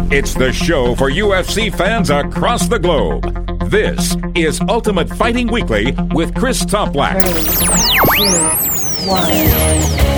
It's the show for UFC fans across the globe. This is Ultimate Fighting Weekly with Chris Toplack. 3, 2, 1.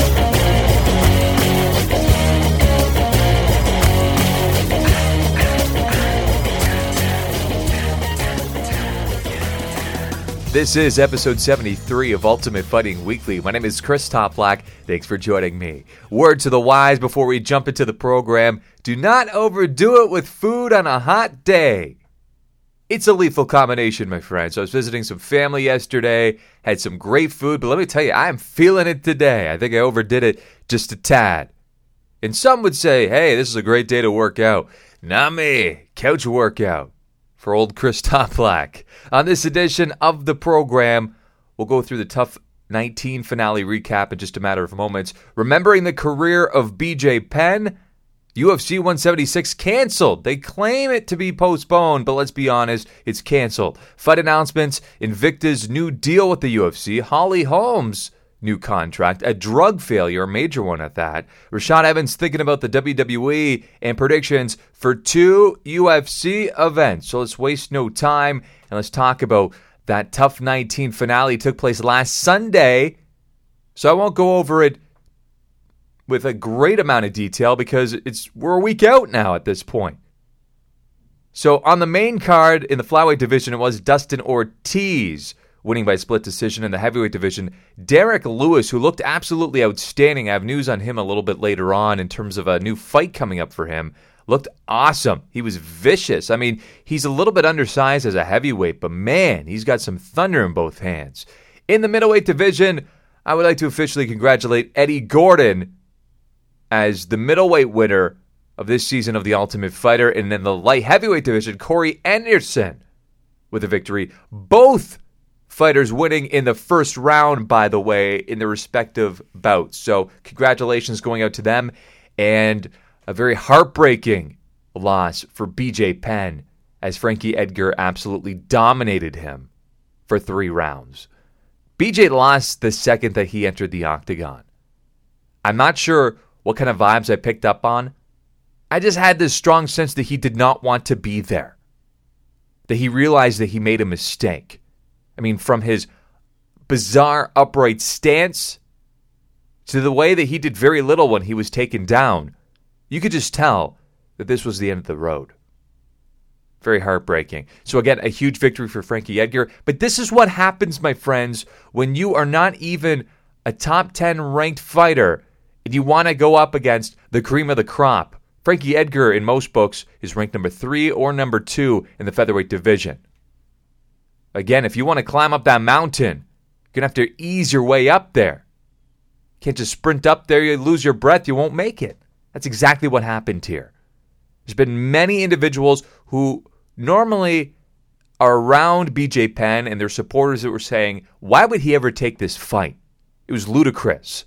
This is episode 73 of Ultimate Fighting Weekly. My name is Chris Toplack. Thanks for joining me. Word to the wise before we jump into the program. Do not overdo it with food on a hot day. It's a lethal combination, my friends. I was visiting some family yesterday, had some great food, but let me tell you, I am feeling it today. I think I overdid it just a tad. And some would say, hey, this is a great day to work out. Not me. Couch workout. For old Chris Toplack. On this edition of the program, we'll go through the TUF 19 finale recap in just a matter of moments. Remembering the career of BJ Penn, UFC 176 canceled. They claim it to be postponed, but let's be honest, it's canceled. Fight announcements, Invicta's new deal with the UFC, Holly Holmes' new contract, a drug failure, a major one at that. Rashad Evans thinking about the WWE and predictions for 2 UFC events. So let's waste no time and let's talk about that TUF 19 finale. Took place last Sunday. So I won't go over it with a great amount of detail because we're a week out now at this point. So on the main card in the flyweight division, it was Dustin Ortiz winning by split decision. In the heavyweight division, Derek Lewis, who looked absolutely outstanding. I have news on him a little bit later on in terms of a new fight coming up for him. Looked awesome. He was vicious. I mean, he's a little bit undersized as a heavyweight, but man, he's got some thunder in both hands. In the middleweight division, I would like to officially congratulate Eddie Gordon as the middleweight winner of this season of The Ultimate Fighter. And in the light heavyweight division, Corey Anderson with a victory. Both fighters winning in the first round, by the way, in their respective bouts. So congratulations going out to them. And a very heartbreaking loss for BJ Penn as Frankie Edgar absolutely dominated him for 3 rounds. BJ lost the second that he entered the octagon. I'm not sure what kind of vibes I picked up on. I just had this strong sense that he did not want to be there. That he realized that he made a mistake. I mean, from his bizarre upright stance to the way that he did very little when he was taken down, you could just tell that this was the end of the road. Very heartbreaking. So again, a huge victory for Frankie Edgar. But this is what happens, my friends, when you are not even a top 10 ranked fighter and you want to go up against the cream of the crop. Frankie Edgar, in most books, is ranked number 3 or number 2 in the featherweight division. Again, if you want to climb up that mountain, you're going to have to ease your way up there. You can't just sprint up there, you lose your breath, you won't make it. That's exactly what happened here. There's been many individuals who normally are around BJ Penn and their supporters that were saying, why would he ever take this fight? It was ludicrous.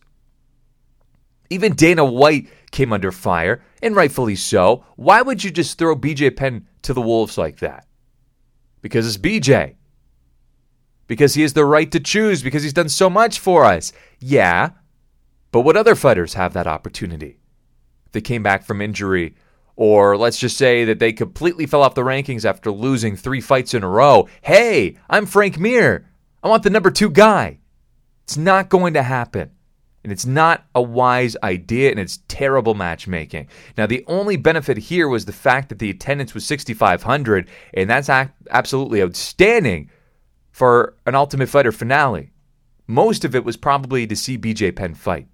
Even Dana White came under fire, and rightfully so. Why would you just throw BJ Penn to the wolves like that? Because it's BJ. Because he has the right to choose, because he's done so much for us. Yeah, but what other fighters have that opportunity? They came back from injury, or let's just say that they completely fell off the rankings after losing 3 fights in a row. Hey, I'm Frank Mir. I want the number 2 guy. It's not going to happen. And it's not a wise idea, and it's terrible matchmaking. Now, the only benefit here was the fact that the attendance was 6,500, and that's absolutely outstanding for an Ultimate Fighter finale. Most of it was probably to see BJ Penn fight.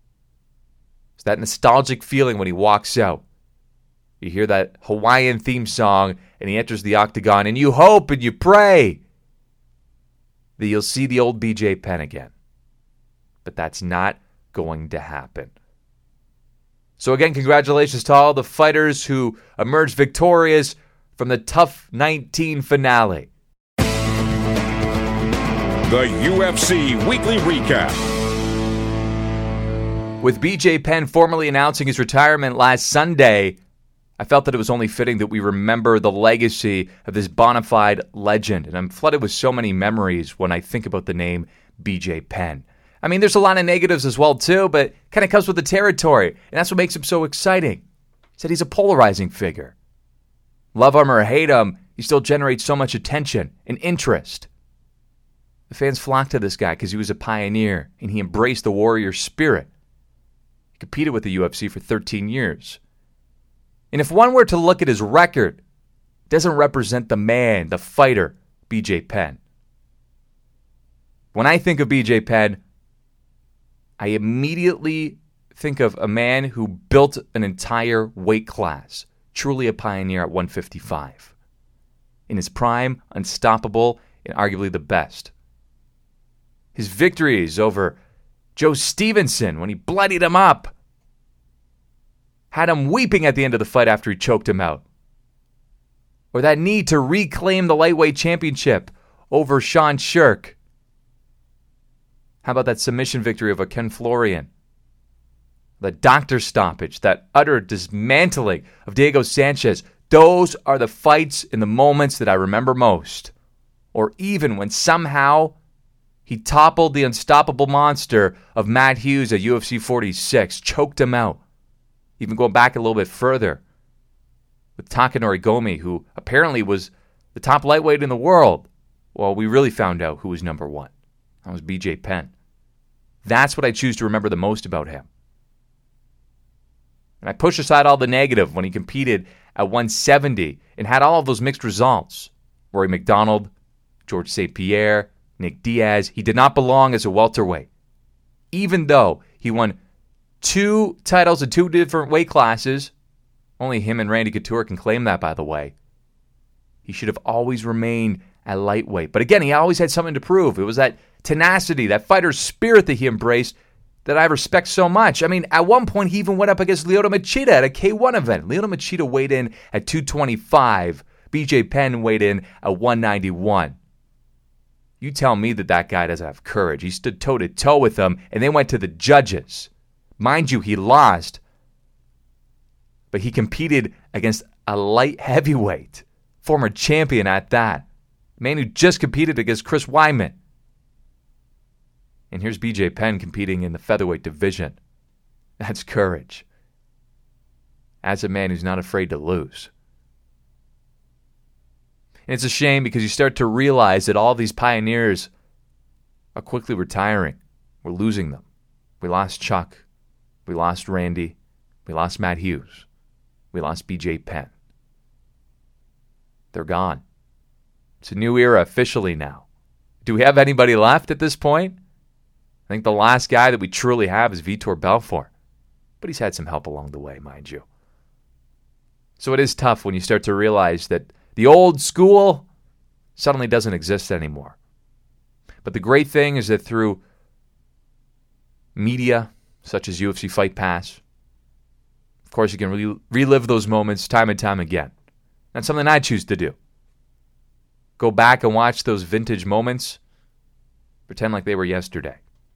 It's that nostalgic feeling when he walks out. You hear that Hawaiian theme song, and he enters the octagon, and you hope and you pray that you'll see the old BJ Penn again. But that's not going to happen. So again, congratulations to all the fighters who emerged victorious from the TUF 19 finale. The UFC Weekly Recap. With BJ Penn formally announcing his retirement last Sunday, I felt that it was only fitting that we remember the legacy of this bona fide legend. And I'm flooded with so many memories when I think about the name BJ Penn. I mean, there's a lot of negatives as well, too, but kind of comes with the territory. And that's what makes him so exciting. He said he's a polarizing figure. Love him or hate him, he still generates so much attention and interest. The fans flocked to this guy because he was a pioneer and he embraced the warrior spirit. He competed with the UFC for 13 years. And if one were to look at his record, it doesn't represent the man, the fighter, BJ Penn. When I think of BJ Penn, I immediately think of a man who built an entire weight class, truly a pioneer at 155. In his prime, unstoppable, and arguably the best. His victories over Joe Stevenson when he bloodied him up, had him weeping at the end of the fight after he choked him out. Or that need to reclaim the lightweight championship over Sean Shirk. How about that submission victory over Ken Florian? The doctor stoppage, that utter dismantling of Diego Sanchez. Those are the fights and the moments that I remember most. Or even when somehow he toppled the unstoppable monster of Matt Hughes at UFC 46, choked him out. Even going back a little bit further with Takanori Gomi, who apparently was the top lightweight in the world. Well, we really found out who was number one. That was BJ Penn. That's what I choose to remember the most about him. And I push aside all the negative when he competed at 170 and had all of those mixed results. Rory McDonald, George St. Pierre, Nick Diaz. He did not belong as a welterweight. Even though he won 2 titles in 2 different weight classes, only him and Randy Couture can claim that, by the way. He should have always remained at lightweight. But again, he always had something to prove. It was that tenacity, that fighter's spirit that he embraced that I respect so much. I mean, at one point, he even went up against Lyoto Machida at a K1 event. Lyoto Machida weighed in at 225. BJ Penn weighed in at 191. You tell me that guy doesn't have courage. He stood toe-to-toe with them, and they went to the judges. Mind you, he lost, but he competed against a light heavyweight, former champion at that, man who just competed against Chris Weidman. And here's BJ Penn competing in the featherweight division. That's courage. That's a man who's not afraid to lose. And it's a shame because you start to realize that all these pioneers are quickly retiring. We're losing them. We lost Chuck. We lost Randy. We lost Matt Hughes. We lost BJ Penn. They're gone. It's a new era officially now. Do we have anybody left at this point? I think the last guy that we truly have is Vitor Belfort. But he's had some help along the way, mind you. So it is tough when you start to realize that the old school suddenly doesn't exist anymore. But the great thing is that through media such as UFC Fight Pass, of course you can relive those moments time and time again. That's something I choose to do. Go back and watch those vintage moments, pretend like they were yesterday.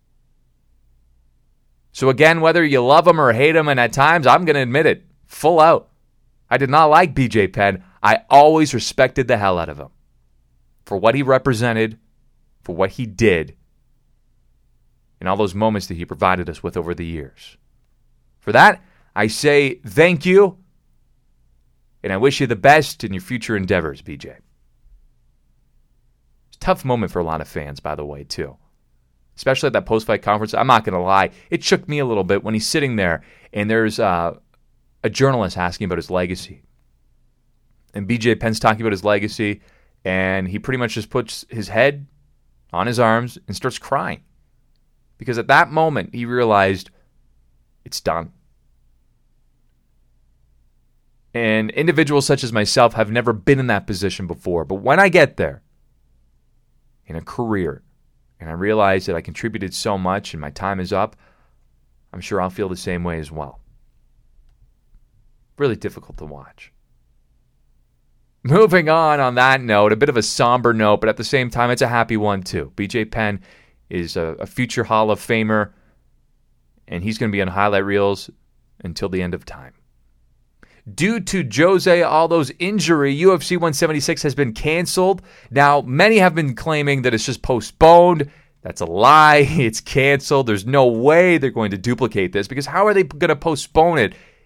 So again, whether you love him or hate him, and at times I'm going to admit it, full out, I did not like BJ Penn. I always respected the hell out of him for what he represented, for what he did, and all those moments that he provided us with over the years. For that, I say thank you, and I wish you the best in your future endeavors, BJ. It's a tough moment for a lot of fans, by the way, too. Especially at that post-fight conference. I'm not going to lie. It shook me a little bit when he's sitting there and there's a journalist asking about his legacy. And BJ Penn's talking about his legacy, and he pretty much just puts his head on his arms and starts crying. Because at that moment, he realized it's done. And individuals such as myself have never been in that position before. But when I get there, in a career, and I realize that I contributed so much and my time is up, I'm sure I'll feel the same way as well. Really difficult to watch. Moving on that note, a bit of a somber note, but at the same time, it's a happy one too. BJ Penn is a future Hall of Famer, and he's going to be on highlight reels until the end of time. Due to Jose Aldo's injury, UFC 176 has been canceled. Now, many have been claiming that it's just postponed. That's a lie. It's canceled. There's no way they're going to duplicate this because how are they going to postpone it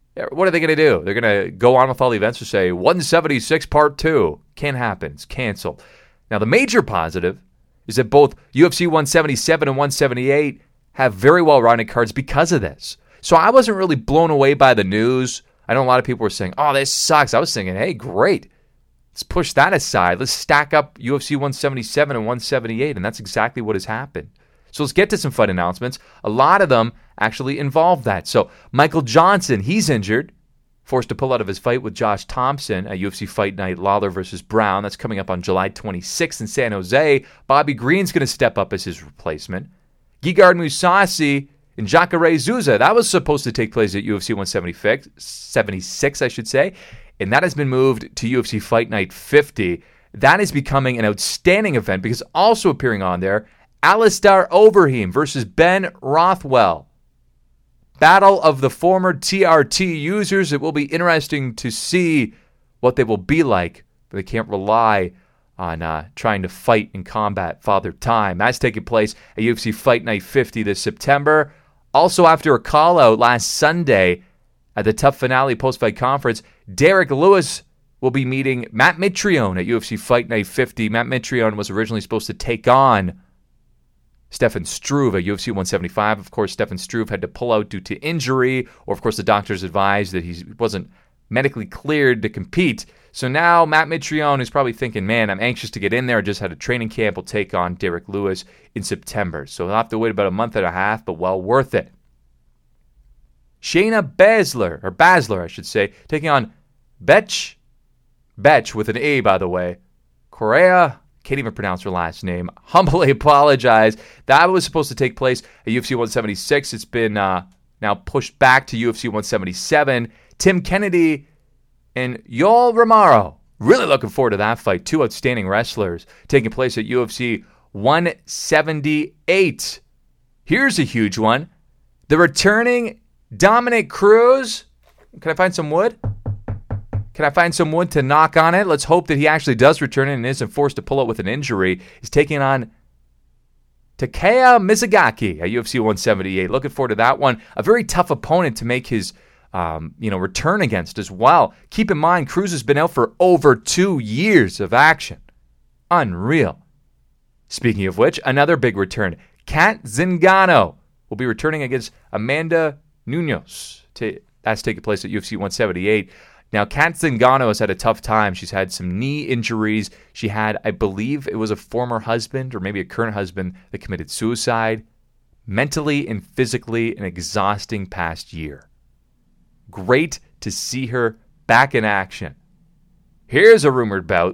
What are they going to do? They're going to go on with all the events to say 176 Part 2. Can't happen. It's canceled. Now, the major positive is that both UFC 177 and 178 have very well-rounded cards because of this. So I wasn't really blown away by the news. I know a lot of people were saying, oh, this sucks. I was thinking, hey, great. Let's push that aside. Let's stack up UFC 177 and 178, and that's exactly what has happened. So let's get to some fight announcements. A lot of them actually involve that. So Michael Johnson, he's injured, forced to pull out of his fight with Josh Thompson at UFC Fight Night Lawler versus Brown. That's coming up on July 26th in San Jose. Bobby Green's going to step up as his replacement. Gegard Mousasi and Jacare Souza, that was supposed to take place at UFC 176, I should say, and that has been moved to UFC Fight Night 50. That is becoming an outstanding event because also appearing on there, Alistair Overeem versus Ben Rothwell. Battle of the former TRT users. It will be interesting to see what they will be like, but they can't rely on trying to fight in combat Father Time. That's taking place at UFC Fight Night 50 this September. Also, after a call-out last Sunday at the Tough Finale post-fight conference, Derek Lewis will be meeting Matt Mitrione at UFC Fight Night 50. Matt Mitrione was originally supposed to take on Stefan Struve at UFC 175. Of course, Stefan Struve had to pull out due to injury, or of course the doctors advised that he wasn't medically cleared to compete. So now Matt Mitrione is probably thinking, man, I'm anxious to get in there. I just had a training camp. Will take on Derek Lewis in September. So he'll have to wait about a month and a half, but well worth it. Shayna Baszler, I should say, taking on Betch with an A, by the way. Correa, can't even pronounce her last name. Humbly apologize. That was supposed to take place at UFC 176. It's been now pushed back to UFC 177. Tim Kennedy and Yoel Romero. Really looking forward to that fight. Two outstanding wrestlers taking place at UFC 178. Here's a huge one. The returning Dominic Cruz. Can I find some wood? Can I find some wood to knock on it? Let's hope that he actually does return and isn't forced to pull out with an injury. He's taking on Takeya Mizugaki at UFC 178. Looking forward to that one. A very tough opponent to make his return against as well. Keep in mind, Cruz has been out for over 2 years of action. Unreal. Speaking of which, another big return. Kat Zingano will be returning against Amanda Nunes. That's taking place at UFC 178. Now, Kat Zingano has had a tough time. She's had some knee injuries. She had, I believe it was a former husband or maybe a current husband that committed suicide. Mentally and physically an exhausting past year. Great to see her back in action. Here's a rumored bout.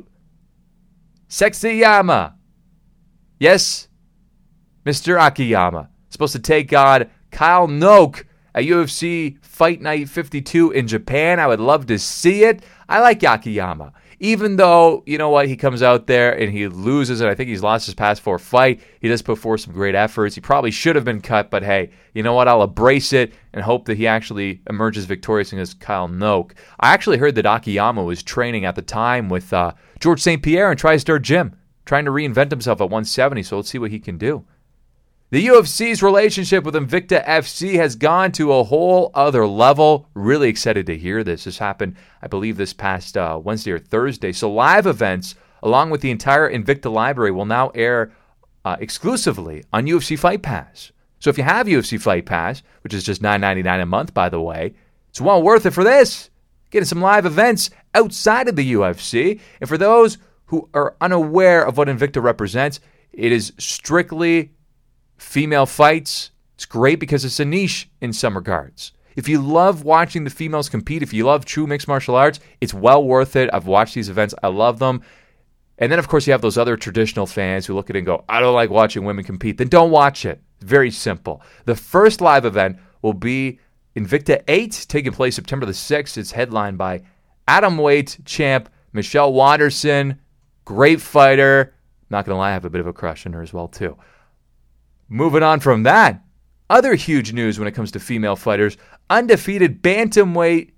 Sexyama. Yes, Mr. Akiyama. Supposed to take on Kyle Noke at UFC Fight Night 52 in Japan. I would love to see it. I like Akiyama. Even though, you know what, he comes out there and he loses, and I think he's lost his past 4 fight. He does put forth some great efforts. He probably should have been cut, but hey, you know what? I'll embrace it and hope that he actually emerges victorious against Kyle Noke. I actually heard that Akiyama was training at the time with George St. Pierre in TriStar Gym, trying to reinvent himself at 170, so let's see what he can do. The UFC's relationship with Invicta FC has gone to a whole other level. Really excited to hear this. This happened, I believe, this past Wednesday or Thursday. So live events, along with the entire Invicta library, will now air exclusively on UFC Fight Pass. So if you have UFC Fight Pass, which is just $9.99 a month, by the way, it's well worth it for this. Getting some live events outside of the UFC. And for those who are unaware of what Invicta represents, it is strictly female fights. It's great because it's a niche in some regards. If you love watching the females compete, if you love true mixed martial arts, it's well worth it. I've watched these events. I love them. And then, of course, you have those other traditional fans who look at it and go, I don't like watching women compete. Then don't watch it. It's very simple. The first live event will be Invicta 8, taking place September the 6th. It's headlined by atomweight champ Michelle Watterson. Great fighter. Not going to lie, I have a bit of a crush on her as well, too. Moving on from that, other huge news when it comes to female fighters, undefeated bantamweight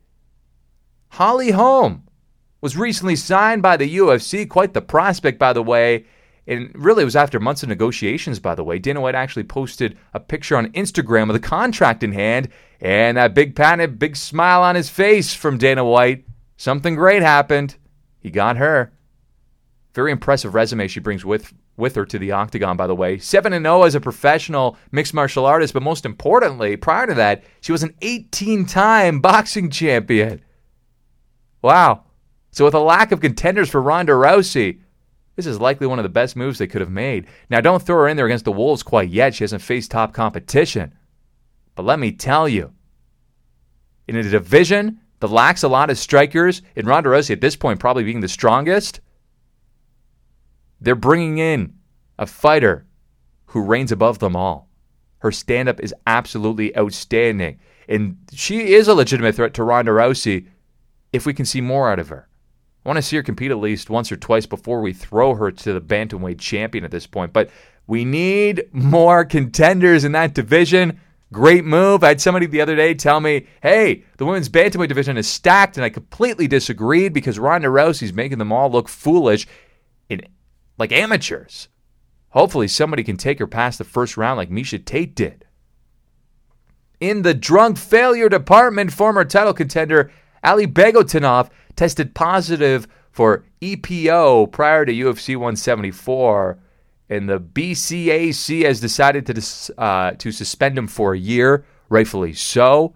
Holly Holm was recently signed by the UFC. Quite the prospect, by the way. And really, it was after months of negotiations, by the way. Dana White actually posted a picture on Instagram with a contract in hand, and that big smile on his face from Dana White. Something great happened. He got her. Very impressive resume she brings with her to the octagon, by the way. 7-0 as a professional mixed martial artist, but most importantly, prior to that, she was an 18-time boxing champion. Wow. So with a lack of contenders for Ronda Rousey, this is likely one of the best moves they could have made. Now, don't throw her in there against the Wolves quite yet. She hasn't faced top competition. But let me tell you, in a division that lacks a lot of strikers, and Ronda Rousey at this point probably being the strongest, they're bringing in a fighter who reigns above them all. Her stand-up is absolutely outstanding. And she is a legitimate threat to Ronda Rousey if we can see more out of her. I want to see her compete at least once or twice before we throw her to the bantamweight champion at this point. But we need more contenders in that division. Great move. I had somebody the other day tell me, hey, the women's bantamweight division is stacked, and I completely disagreed because Ronda Rousey's making them all look foolish like amateurs. Hopefully somebody can take her past the first round like Miesha Tate did. In the drunk failure department, former title contender Ali Begotinov tested positive for EPO prior to UFC 174, and the BCAC has decided to suspend him for a year, rightfully so.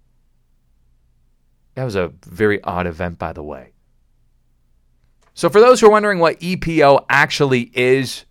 That was a very odd event, by the way. So for those who are wondering what EPO actually is,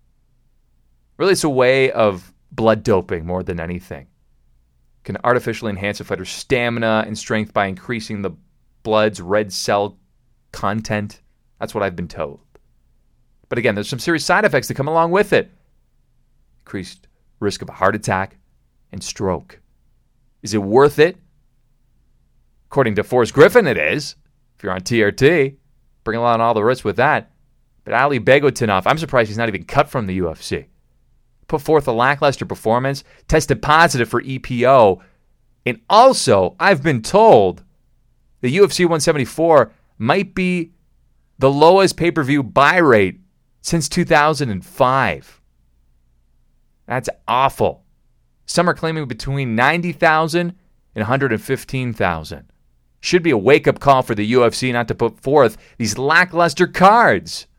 really it's a way of blood doping more than anything. It can artificially enhance a fighter's stamina and strength by increasing the blood's red cell content. That's what I've been told. But again, there's some serious side effects that come along with it. Increased risk of a heart attack and stroke. Is it worth it? According to Forrest Griffin, it is. If you're on TRT, bring along all the risks with that. But Ali Begotinov, I'm surprised he's not even cut from the UFC. Put forth a lackluster performance, tested positive for EPO, and also, I've been told the UFC 174 might be the lowest pay-per-view buy rate since 2005. That's awful. Some are claiming between 90,000 and 115,000. Should be a wake-up call for the UFC not to put forth these lackluster cards.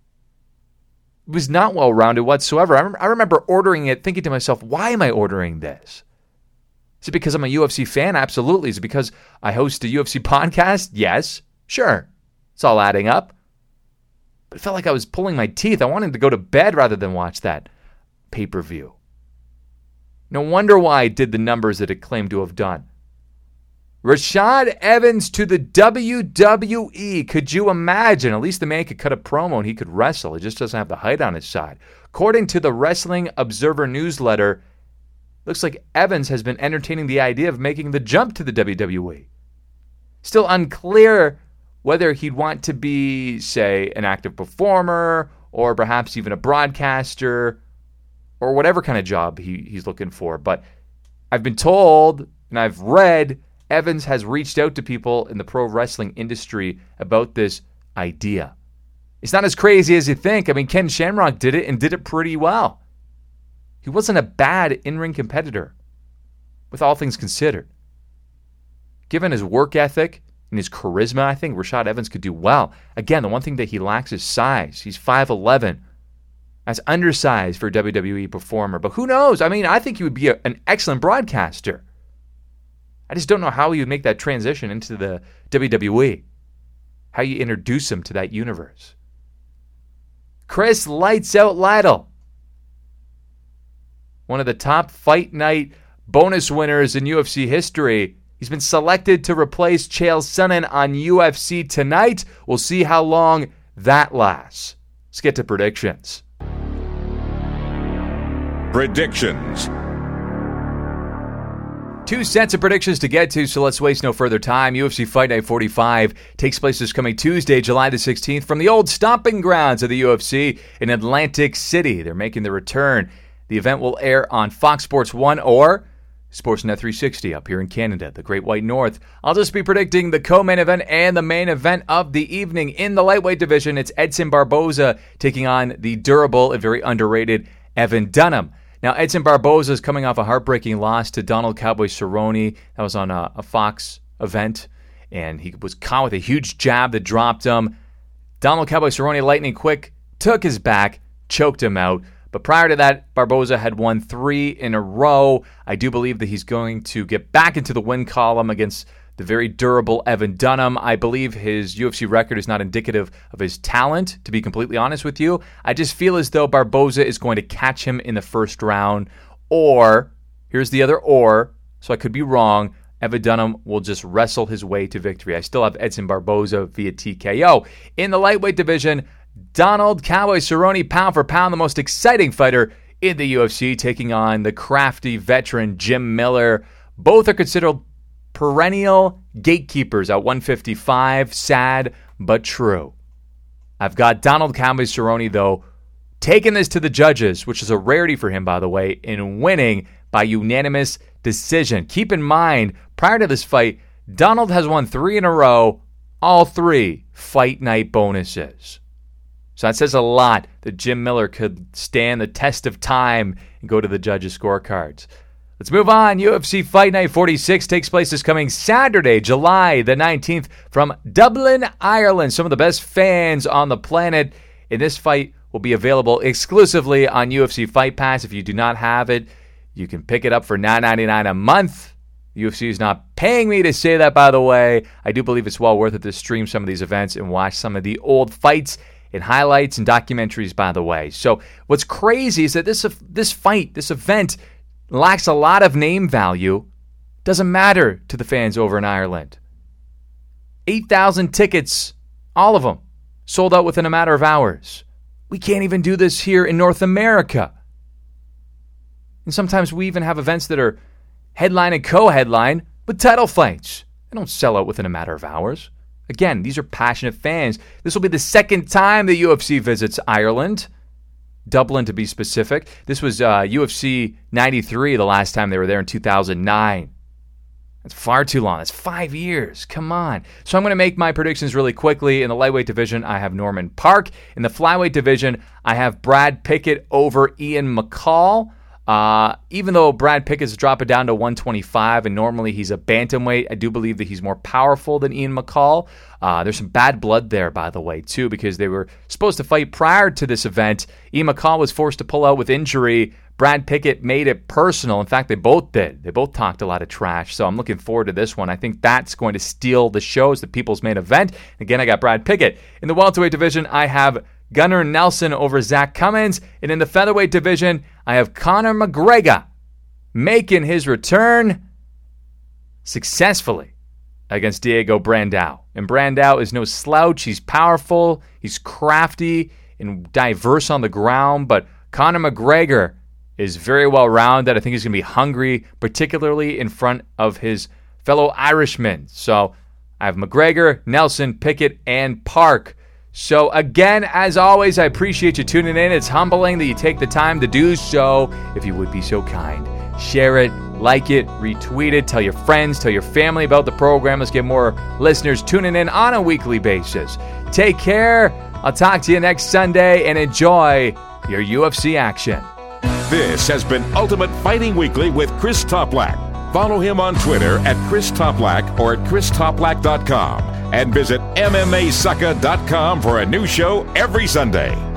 It was not well-rounded whatsoever. I remember ordering it, thinking to myself, why am I ordering this? Is it because I'm a UFC fan? Absolutely. Is it because I host a UFC podcast? Yes. Sure. It's all adding up. But it felt like I was pulling my teeth. I wanted to go to bed rather than watch that pay-per-view. No wonder why it did the numbers that it claimed to have done. Rashad Evans to the WWE. Could you imagine? At least the man could cut a promo and he could wrestle. He just doesn't have the height on his side. According to the Wrestling Observer newsletter, looks like Evans has been entertaining the idea of making the jump to the WWE. Still unclear whether he'd want to be, say, an active performer or perhaps even a broadcaster or whatever kind of job he's looking for. But I've been told and I've read Evans has reached out to people in the pro wrestling industry about this idea. It's not as crazy as you think. I mean, Ken Shamrock did it and did it pretty well. He wasn't a bad in-ring competitor, with all things considered. Given his work ethic and his charisma, I think Rashad Evans could do well. Again, the one thing that he lacks is size. He's 5'11". That's undersized for a WWE performer. But who knows? I mean, I think he would be an excellent broadcaster. I just don't know how he would make that transition into the WWE. How you introduce him to that universe. Chris Lights Out Lytle, one of the top Fight Night bonus winners in UFC history. He's been selected to replace Chael Sonnen on UFC Tonight. We'll see how long that lasts. Let's get to predictions. Predictions. 2 sets of predictions to get to, so let's waste no further time. UFC Fight Night 45 takes place this coming Tuesday, July the 16th, from the old stomping grounds of the UFC in Atlantic City. They're making their return. The event will air on Fox Sports 1 or Sportsnet 360 up here in Canada, the Great White North. I'll just be predicting the co-main event and the main event of the evening. In the lightweight division, it's Edson Barboza taking on the durable and very underrated Evan Dunham. Now, Edson Barboza is coming off a heartbreaking loss to Donald Cowboy Cerrone. That was on a Fox event, and he was caught with a huge jab that dropped him. Donald Cowboy Cerrone, lightning quick, took his back, choked him out. But prior to that, Barboza had won 3 in a row. I do believe that he's going to get back into the win column against the very durable Evan Dunham. I believe his UFC record is not indicative of his talent, to be completely honest with you. I just feel as though Barboza is going to catch him in the first round. Or, here's the other or, so I could be wrong, Evan Dunham will just wrestle his way to victory. I still have Edson Barboza via TKO. In the lightweight division, Donald Cowboy Cerrone, pound for pound, the most exciting fighter in the UFC, taking on the crafty veteran Jim Miller. Both are considered perennial gatekeepers at 155. Sad, but true. I've got Donald Cowboy Cerrone, though, taking this to the judges, which is a rarity for him, by the way, in winning by unanimous decision. Keep in mind, prior to this fight, Donald has won 3 in a row, all 3 fight night bonuses. So that says a lot that Jim Miller could stand the test of time and go to the judges' scorecards. Let's move on. UFC Fight Night 46 takes place this coming Saturday, July the 19th from Dublin, Ireland. Some of the best fans on the planet. And this fight will be available exclusively on UFC Fight Pass. If you do not have it, you can pick it up for $9.99 a month. UFC is not paying me to say that, by the way. I do believe it's well worth it to stream some of these events and watch some of the old fights and highlights and documentaries, by the way. So what's crazy is that this event lacks a lot of name value. Doesn't matter to the fans over in Ireland. 8,000 tickets, all of them, sold out within a matter of hours. We can't even do this here in North America. And sometimes we even have events that are headline and co-headline with title fights. They don't sell out within a matter of hours. Again, these are passionate fans. This will be the second time the UFC visits Ireland. Dublin, to be specific. This was UFC 93 the last time they were there in 2009. That's far too long. That's 5 years. Come on. So I'm going to make my predictions really quickly. In the lightweight division, I have Norman Park. In the flyweight division, I have Brad Pickett over Ian McCall. Even though Brad Pickett's dropping down to 125, and normally he's a bantamweight, I do believe that he's more powerful than Ian McCall. There's some bad blood there, by the way, too, because they were supposed to fight prior to this event. Ian McCall was forced to pull out with injury. Brad Pickett made it personal. In fact, they both did. They both talked a lot of trash, so I'm looking forward to this one. I think that's going to steal the show as the people's main event. Again, I got Brad Pickett. In the welterweight division, I have Gunnar Nelson over Zach Cummins. And in the featherweight division, I have Conor McGregor making his return successfully against Diego Brandao. And Brandao is no slouch. He's powerful. He's crafty and diverse on the ground. But Conor McGregor is very well-rounded. I think he's going to be hungry, particularly in front of his fellow Irishmen. So I have McGregor, Nelson, Pickett, and Park. So again, as always, I appreciate you tuning in. It's humbling that you take the time to do so. If you would be so kind, share it, like it, retweet it, tell your friends, tell your family about the program. Let's get more listeners tuning in on a weekly basis. Take care. I'll talk to you next Sunday, and enjoy your UFC action. This has been Ultimate Fighting Weekly with Chris Toplack. Follow him on Twitter at Chris Toplack or at ChrisToplack.com. And visit MMAsucka.com for a new show every Sunday.